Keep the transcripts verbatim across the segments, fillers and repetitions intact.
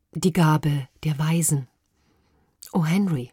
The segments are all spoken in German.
die Gabe der Weisen. O. Henry.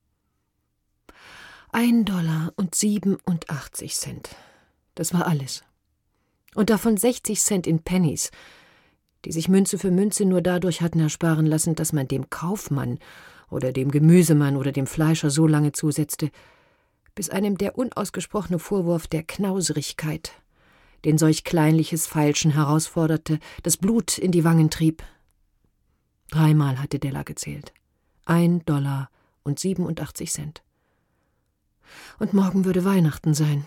Ein Dollar und siebenundachtzig Cent. Das war alles. Und davon sechzig Cent in Pennies, die sich Münze für Münze nur dadurch hatten ersparen lassen, dass man dem Kaufmann oder dem Gemüsemann oder dem Fleischer so lange zusetzte, bis einem der unausgesprochene Vorwurf der Knauserigkeit, den solch kleinliches Feilschen herausforderte, das Blut in die Wangen trieb. Dreimal hatte Della gezählt. Ein Dollar und siebenundachtzig Cent. Und morgen würde Weihnachten sein.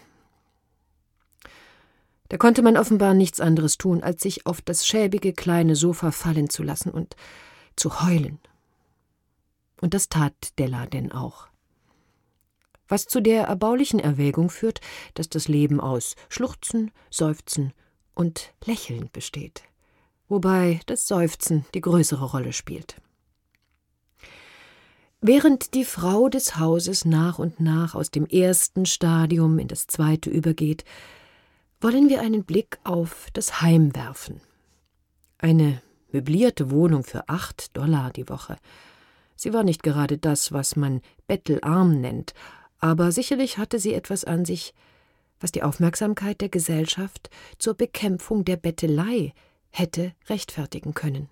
Da konnte man offenbar nichts anderes tun, als sich auf das schäbige kleine Sofa fallen zu lassen und zu heulen. Und das tat Della denn auch. Was zu der erbaulichen Erwägung führt, dass das Leben aus Schluchzen, Seufzen und Lächeln besteht, wobei das Seufzen die größere Rolle spielt. Während die Frau des Hauses nach und nach aus dem ersten Stadium in das zweite übergeht, wollen wir einen Blick auf das Heim werfen. Eine möblierte Wohnung für acht Dollar die Woche. Sie war nicht gerade das, was man bettelarm nennt, aber sicherlich hatte sie etwas an sich, was die Aufmerksamkeit der Gesellschaft zur Bekämpfung der Bettelei hätte rechtfertigen können.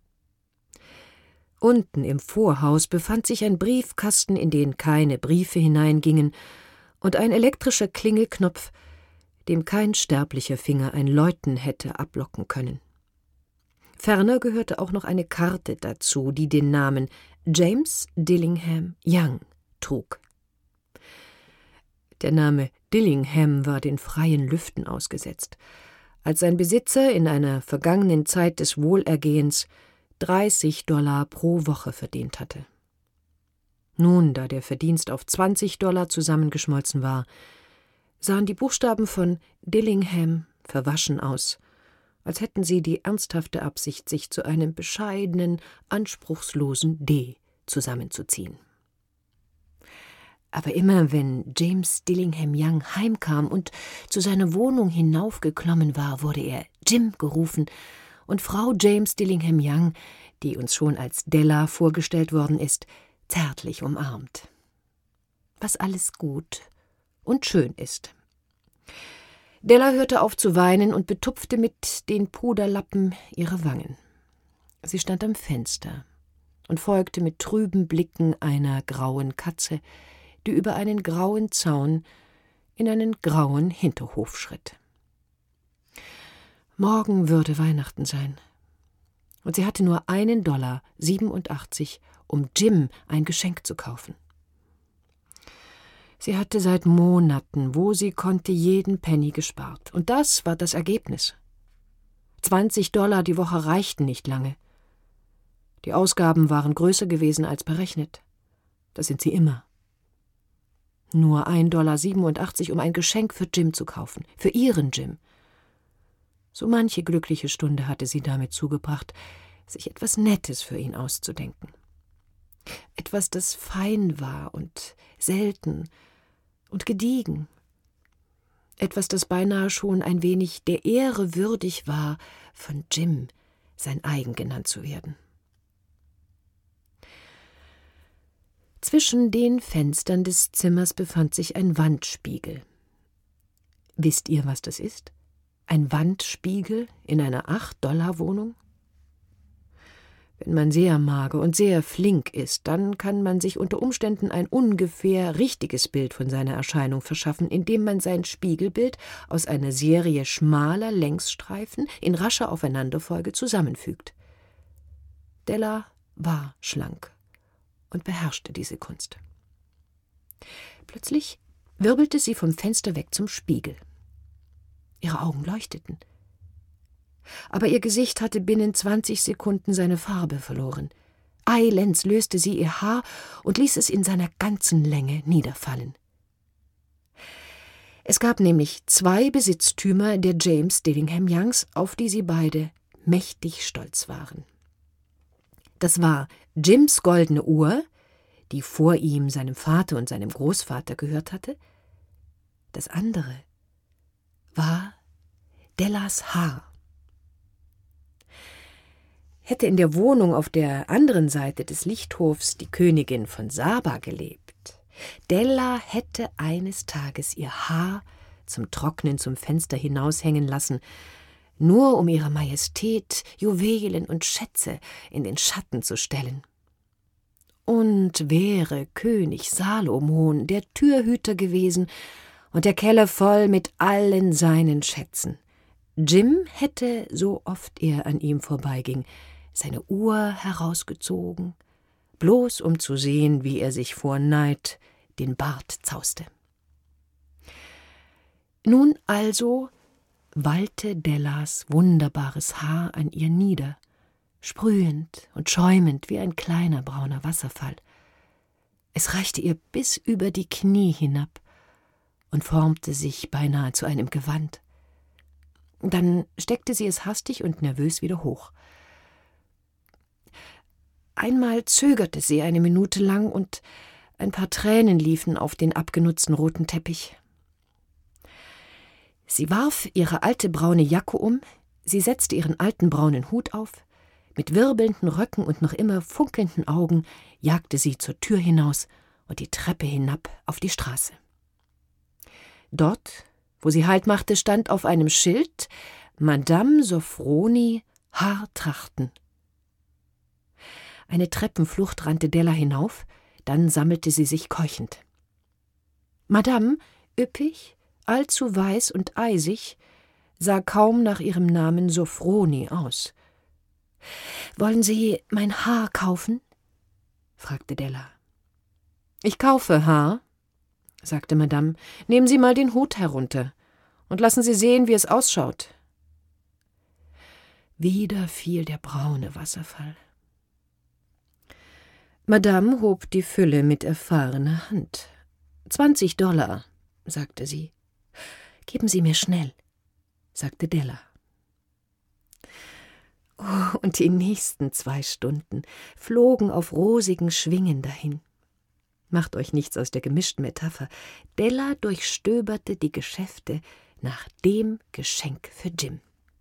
Unten im Vorhaus befand sich ein Briefkasten, in den keine Briefe hineingingen, und ein elektrischer Klingelknopf, dem kein sterblicher Finger ein Läuten hätte ablocken können. Ferner gehörte auch noch eine Karte dazu, die den Namen James Dillingham Young trug. Der Name Dillingham war den freien Lüften ausgesetzt, als sein Besitzer in einer vergangenen Zeit des Wohlergehens dreißig Dollar pro Woche verdient hatte. Nun, da der Verdienst auf zwanzig Dollar zusammengeschmolzen war, sahen die Buchstaben von Dillingham verwaschen aus, als hätten sie die ernsthafte Absicht, sich zu einem bescheidenen, anspruchslosen D zusammenzuziehen. Aber immer wenn James Dillingham Young heimkam und zu seiner Wohnung hinaufgeklommen war, wurde er Jim gerufen, und Frau James Dillingham Young, die uns schon als Della vorgestellt worden ist, zärtlich umarmt. Was alles gut und schön ist. Della hörte auf zu weinen und betupfte mit den Puderlappen ihre Wangen. Sie stand am Fenster und folgte mit trüben Blicken einer grauen Katze, die über einen grauen Zaun in einen grauen Hinterhof schritt. Morgen würde Weihnachten sein. Und sie hatte nur einen Dollar siebenundachtzig, um Jim ein Geschenk zu kaufen. Sie hatte seit Monaten, wo sie konnte, jeden Penny gespart. Und das war das Ergebnis. Zwanzig Dollar die Woche reichten nicht lange. Die Ausgaben waren größer gewesen als berechnet. Das sind sie immer. Nur ein Dollar siebenundachtzig, um ein Geschenk für Jim zu kaufen. Für ihren Jim. So manche glückliche Stunde hatte sie damit zugebracht, sich etwas Nettes für ihn auszudenken. Etwas, das fein war und selten und gediegen. Etwas, das beinahe schon ein wenig der Ehre würdig war, von Jim sein eigen genannt zu werden. Zwischen den Fenstern des Zimmers befand sich ein Wandspiegel. Wisst ihr, was das ist? Ein Wandspiegel in einer acht-Dollar-Wohnung? Wenn man sehr mager und sehr flink ist, dann kann man sich unter Umständen ein ungefähr richtiges Bild von seiner Erscheinung verschaffen, indem man sein Spiegelbild aus einer Serie schmaler Längsstreifen in rascher Aufeinanderfolge zusammenfügt. Della war schlank und beherrschte diese Kunst. Plötzlich wirbelte sie vom Fenster weg zum Spiegel. Ihre Augen leuchteten. Aber ihr Gesicht hatte binnen zwanzig Sekunden seine Farbe verloren. Eilends löste sie ihr Haar und ließ es in seiner ganzen Länge niederfallen. Es gab nämlich zwei Besitztümer der James Dillingham Youngs, auf die sie beide mächtig stolz waren. Das war Jims goldene Uhr, die vor ihm seinem Vater und seinem Großvater gehört hatte. Das andere war Dellas Haar. Hätte in der Wohnung auf der anderen Seite des Lichthofs die Königin von Saba gelebt, Della hätte eines Tages ihr Haar zum Trocknen zum Fenster hinaushängen lassen, nur um ihrer Majestät Juwelen und Schätze in den Schatten zu stellen. Und wäre König Salomon der Türhüter gewesen und der Keller voll mit allen seinen Schätzen. Jim hätte, so oft er an ihm vorbeiging, seine Uhr herausgezogen, bloß um zu sehen, wie er sich vor Neid den Bart zauste. Nun also wallte Dellas wunderbares Haar an ihr nieder, sprühend und schäumend wie ein kleiner brauner Wasserfall. Es reichte ihr bis über die Knie hinab und formte sich beinahe zu einem Gewand. Dann steckte sie es hastig und nervös wieder hoch. Einmal zögerte sie eine Minute lang und ein paar Tränen liefen auf den abgenutzten roten Teppich. Sie warf ihre alte braune Jacke um, sie setzte ihren alten braunen Hut auf, mit wirbelnden Röcken und noch immer funkelnden Augen jagte sie zur Tür hinaus und die Treppe hinab auf die Straße. Dort, wo sie Halt machte, stand auf einem Schild »Madame Sofroni, Haartrachten«. Eine Treppenflucht rannte Della hinauf, dann sammelte sie sich keuchend. Madame, üppig, allzu weiß und eisig, sah kaum nach ihrem Namen Sofroni aus. »Wollen Sie mein Haar kaufen?« fragte Della. »Ich kaufe Haar«, sagte Madame. »Nehmen Sie mal den Hut herunter und lassen Sie sehen, wie es ausschaut.« Wieder fiel der braune Wasserfall. Madame hob die Fülle mit erfahrener Hand. »Zwanzig Dollar«, sagte sie. »Geben Sie mir schnell«, sagte Della. Oh, und die nächsten zwei Stunden flogen auf rosigen Schwingen dahin. Macht euch nichts aus der gemischten Metapher. Della durchstöberte die Geschäfte nach dem Geschenk für Jim.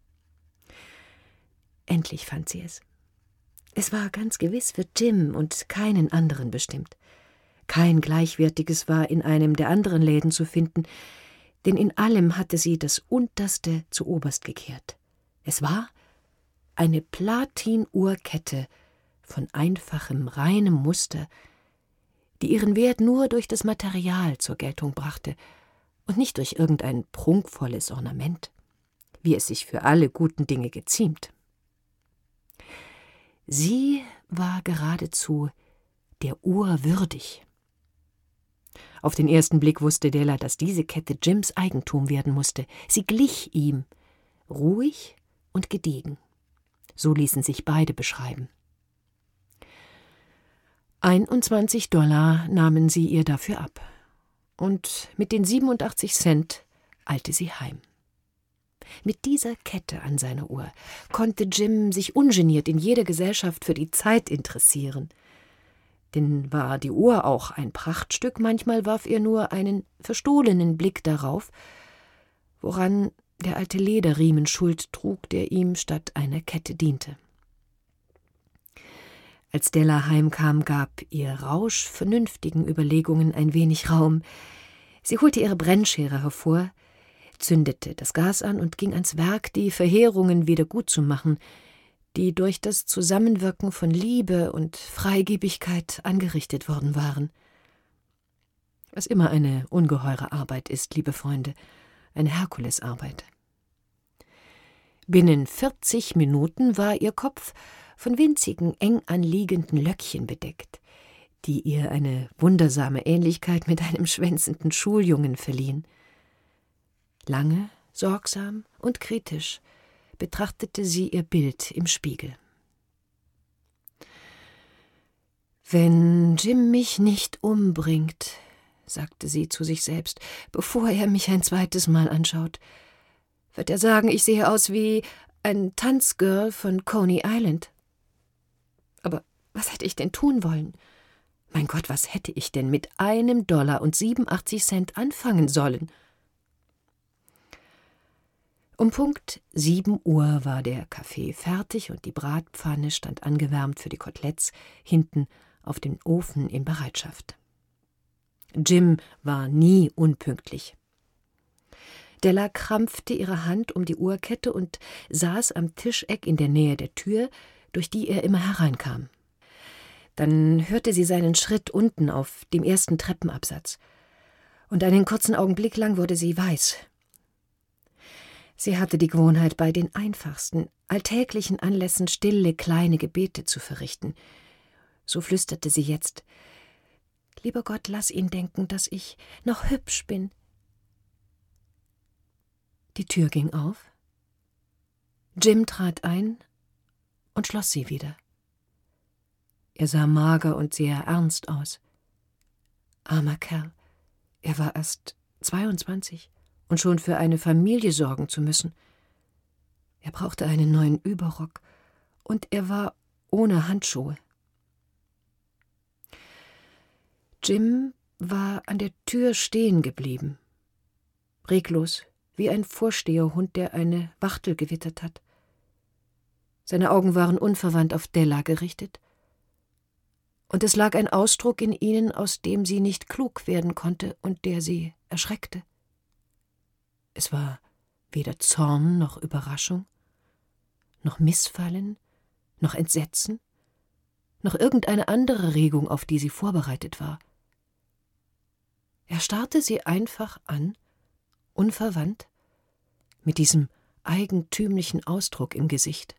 Endlich fand sie es. Es war ganz gewiss für Jim und keinen anderen bestimmt. Kein Gleichwertiges war in einem der anderen Läden zu finden, denn in allem hatte sie das Unterste zu oberst gekehrt. Es war eine Platinuhrkette von einfachem, reinem Muster, die ihren Wert nur durch das Material zur Geltung brachte und nicht durch irgendein prunkvolles Ornament, wie es sich für alle guten Dinge geziemt. Sie war geradezu der Uhr würdig. Auf den ersten Blick wusste Della, dass diese Kette Jims Eigentum werden musste. Sie glich ihm, ruhig und gediegen. So ließen sich beide beschreiben. einundzwanzig Dollar nahmen sie ihr dafür ab, und mit den siebenundachtzig Cent eilte sie heim. Mit dieser Kette an seiner Uhr konnte Jim sich ungeniert in jeder Gesellschaft für die Zeit interessieren. Denn war die Uhr auch ein Prachtstück, manchmal warf er nur einen verstohlenen Blick darauf, woran der alte Lederriemen Schuld trug, der ihm statt einer Kette diente. Als Della heimkam, gab ihr Rausch vernünftigen Überlegungen ein wenig Raum. Sie holte ihre Brennschere hervor, zündete das Gas an und ging ans Werk, die Verheerungen wieder gutzumachen, die durch das Zusammenwirken von Liebe und Freigebigkeit angerichtet worden waren. Was immer eine ungeheure Arbeit ist, liebe Freunde, eine Herkulesarbeit. Binnen vierzig Minuten war ihr Kopf von winzigen, eng anliegenden Löckchen bedeckt, die ihr eine wundersame Ähnlichkeit mit einem schwänzenden Schuljungen verliehen. Lange, sorgsam und kritisch betrachtete sie ihr Bild im Spiegel. »Wenn Jim mich nicht umbringt«, sagte sie zu sich selbst, »bevor er mich ein zweites Mal anschaut, wird er sagen, ich sehe aus wie ein Tanzgirl von Coney Island. Aber was hätte ich denn tun wollen? Mein Gott, was hätte ich denn mit einem Dollar und siebenundachtzig Cent anfangen sollen?« Um Punkt sieben Uhr war der Kaffee fertig und die Bratpfanne stand angewärmt für die Koteletts hinten auf dem Ofen in Bereitschaft. Jim war nie unpünktlich. Della krampfte ihre Hand um die Uhrkette und saß am Tischeck in der Nähe der Tür, durch die er immer hereinkam. Dann hörte sie seinen Schritt unten auf dem ersten Treppenabsatz. Und einen kurzen Augenblick lang wurde sie weiß. Sie hatte die Gewohnheit, bei den einfachsten, alltäglichen Anlässen stille, kleine Gebete zu verrichten. So flüsterte sie jetzt: »Lieber Gott, lass ihn denken, dass ich noch hübsch bin.« Die Tür ging auf. Jim trat ein und schloss sie wieder. Er sah mager und sehr ernst aus. Armer Kerl, er war erst zweiundzwanzig und schon für eine Familie sorgen zu müssen. Er brauchte einen neuen Überrock und er war ohne Handschuhe. Jim war an der Tür stehen geblieben, reglos, wie ein Vorsteherhund, der eine Wachtel gewittert hat. Seine Augen waren unverwandt auf Della gerichtet, und es lag ein Ausdruck in ihnen, aus dem sie nicht klug werden konnte und der sie erschreckte. Es war weder Zorn noch Überraschung, noch Missfallen, noch Entsetzen, noch irgendeine andere Regung, auf die sie vorbereitet war. Er starrte sie einfach an, unverwandt, mit diesem eigentümlichen Ausdruck im Gesicht.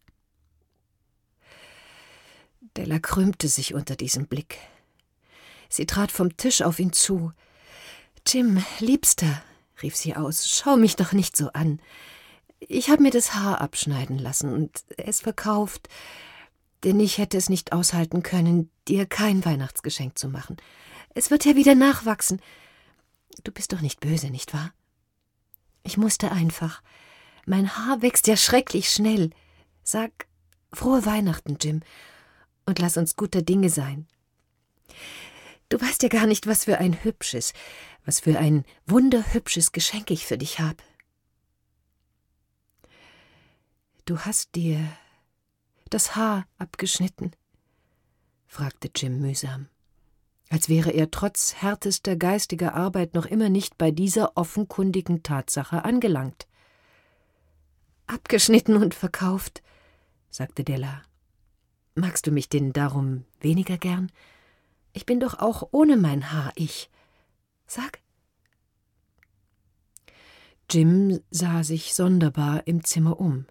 Della krümmte sich unter diesem Blick. Sie trat vom Tisch auf ihn zu. »Jim, Liebster«, rief sie aus, »schau mich doch nicht so an. Ich habe mir das Haar abschneiden lassen und es verkauft, denn ich hätte es nicht aushalten können, dir kein Weihnachtsgeschenk zu machen. Es wird ja wieder nachwachsen. Du bist doch nicht böse, nicht wahr? Ich musste einfach. Mein Haar wächst ja schrecklich schnell. Sag frohe Weihnachten, Jim, und lass uns guter Dinge sein. Du weißt ja gar nicht, was für ein hübsches, was für ein wunderhübsches Geschenk ich für dich habe. Du hast dir das Haar abgeschnitten?« fragte Jim mühsam, als wäre er trotz härtester geistiger Arbeit noch immer nicht bei dieser offenkundigen Tatsache angelangt. »Abgeschnitten und verkauft«, sagte Della. »Magst du mich denn darum weniger gern? Ich bin doch auch ohne mein Haar ich. Sag.« Jim sah sich sonderbar im Zimmer um.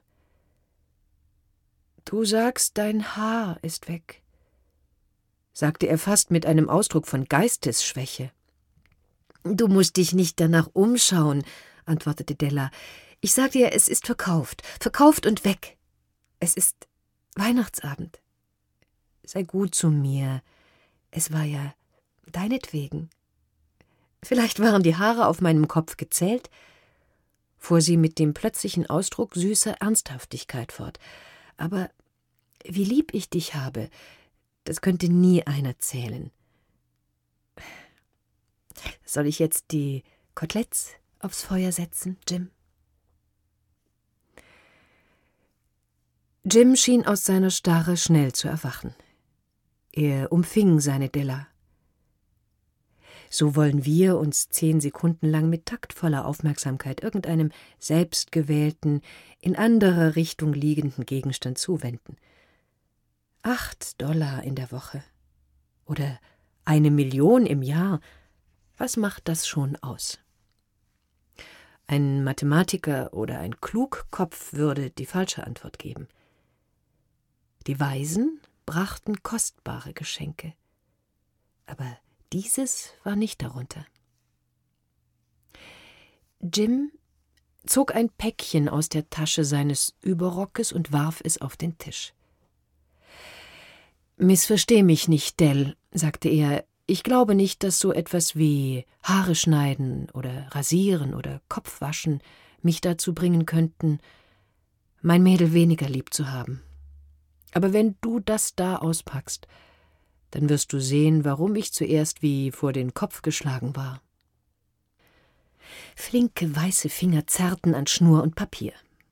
»Du sagst, dein Haar ist weg«, sagte er fast mit einem Ausdruck von Geistesschwäche. »Du musst dich nicht danach umschauen«, antwortete Della. »Ich sag dir, es ist verkauft, verkauft und weg. Es ist Weihnachtsabend. Sei gut zu mir. Es war ja deinetwegen. Vielleicht waren die Haare auf meinem Kopf gezählt«, fuhr sie mit dem plötzlichen Ausdruck süßer Ernsthaftigkeit fort. »Aber wie lieb ich dich habe, das könnte nie einer zählen. Soll ich jetzt die Koteletts aufs Feuer setzen, Jim?« Jim schien aus seiner Starre schnell zu erwachen. Er umfing seine Della. So wollen wir uns zehn Sekunden lang mit taktvoller Aufmerksamkeit irgendeinem selbstgewählten, in anderer Richtung liegenden Gegenstand zuwenden. Acht Dollar in der Woche oder eine Million im Jahr, was macht das schon aus? Ein Mathematiker oder ein Klugkopf würde die falsche Antwort geben. Die Weisen brachten kostbare Geschenke, aber dieses war nicht darunter. Jim zog ein Päckchen aus der Tasche seines Überrockes und warf es auf den Tisch. »Missversteh mich nicht, Dell«, sagte er, »ich glaube nicht, dass so etwas wie Haare schneiden oder rasieren oder Kopfwaschen mich dazu bringen könnten, mein Mädel weniger lieb zu haben. Aber wenn du das da auspackst, dann wirst du sehen, warum ich zuerst wie vor den Kopf geschlagen war.« Flinke weiße Finger zerrten an Schnur und Papier.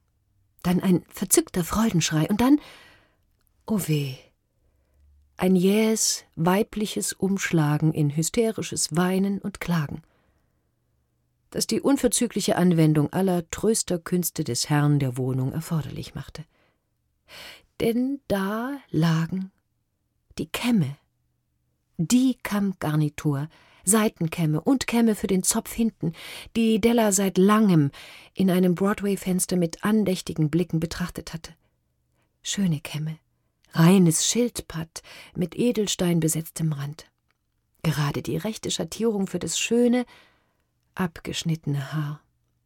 Dann ein verzückter Freudenschrei und dann, oh weh, ein jähes, weibliches Umschlagen in hysterisches Weinen und Klagen, das die unverzügliche Anwendung aller Trösterkünste des Herrn der Wohnung erforderlich machte. Denn da lagen die Kämme, die Kammgarnitur, Seitenkämme und Kämme für den Zopf hinten, die Della seit langem in einem Broadway-Fenster mit andächtigen Blicken betrachtet hatte. Schöne Kämme, reines Schildpatt mit Edelstein besetztem Rand. Gerade die rechte Schattierung für das schöne, abgeschnittene Haar.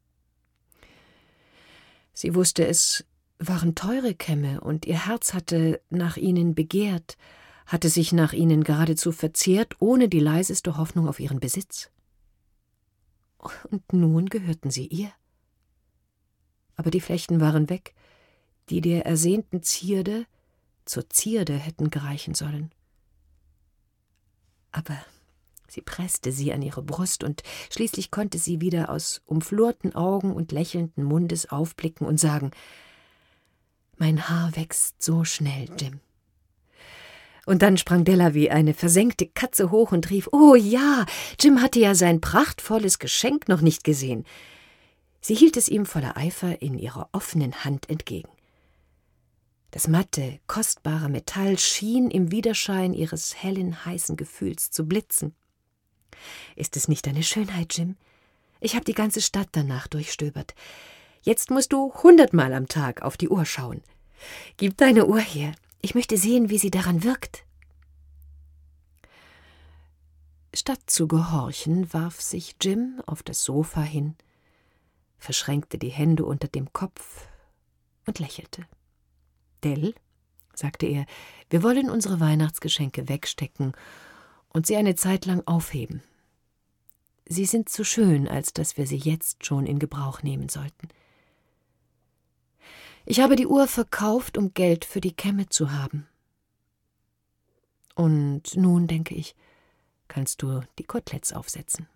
Sie wusste, es waren teure Kämme, und ihr Herz hatte nach ihnen begehrt, hatte sich nach ihnen geradezu verzehrt, ohne die leiseste Hoffnung auf ihren Besitz. Und nun gehörten sie ihr. Aber die Flechten waren weg, die der ersehnten Zierde zur Zierde hätten gereichen sollen. Aber sie presste sie an ihre Brust, und schließlich konnte sie wieder aus umflorten Augen und lächelnden Mundes aufblicken und sagen: »Mein Haar wächst so schnell, Jim.« Und dann sprang Della wie eine versenkte Katze hoch und rief: »Oh ja, Jim hatte ja sein prachtvolles Geschenk noch nicht gesehen.« Sie hielt es ihm voller Eifer in ihrer offenen Hand entgegen. Das matte, kostbare Metall schien im Widerschein ihres hellen, heißen Gefühls zu blitzen. »Ist es nicht eine Schönheit, Jim? Ich habe die ganze Stadt danach durchstöbert. Jetzt musst du hundertmal am Tag auf die Uhr schauen. Gib deine Uhr her. Ich möchte sehen, wie sie daran wirkt.« Statt zu gehorchen, warf sich Jim auf das Sofa hin, verschränkte die Hände unter dem Kopf und lächelte. »Dell«, sagte er, »wir wollen unsere Weihnachtsgeschenke wegstecken und sie eine Zeit lang aufheben. Sie sind zu schön, als dass wir sie jetzt schon in Gebrauch nehmen sollten. Ich habe die Uhr verkauft, um Geld für die Kämme zu haben. Und nun, denke ich, kannst du die Koteletts aufsetzen.«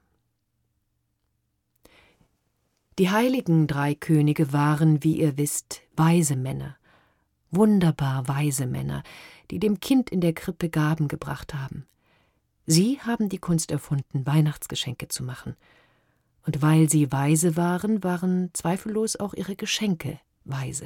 Die heiligen drei Könige waren, wie ihr wisst, weise Männer, wunderbar weise Männer, die dem Kind in der Krippe Gaben gebracht haben. Sie haben die Kunst erfunden, Weihnachtsgeschenke zu machen. Und weil sie weise waren, waren zweifellos auch ihre Geschenke weise.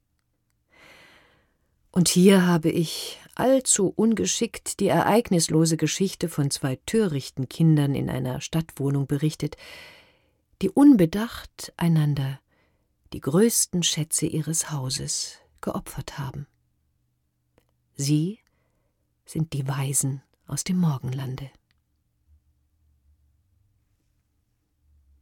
Und hier habe ich allzu ungeschickt die ereignislose Geschichte von zwei törichten Kindern in einer Stadtwohnung berichtet, die unbedacht einander die größten Schätze ihres Hauses geopfert haben. Sie sind die Weisen aus dem Morgenlande.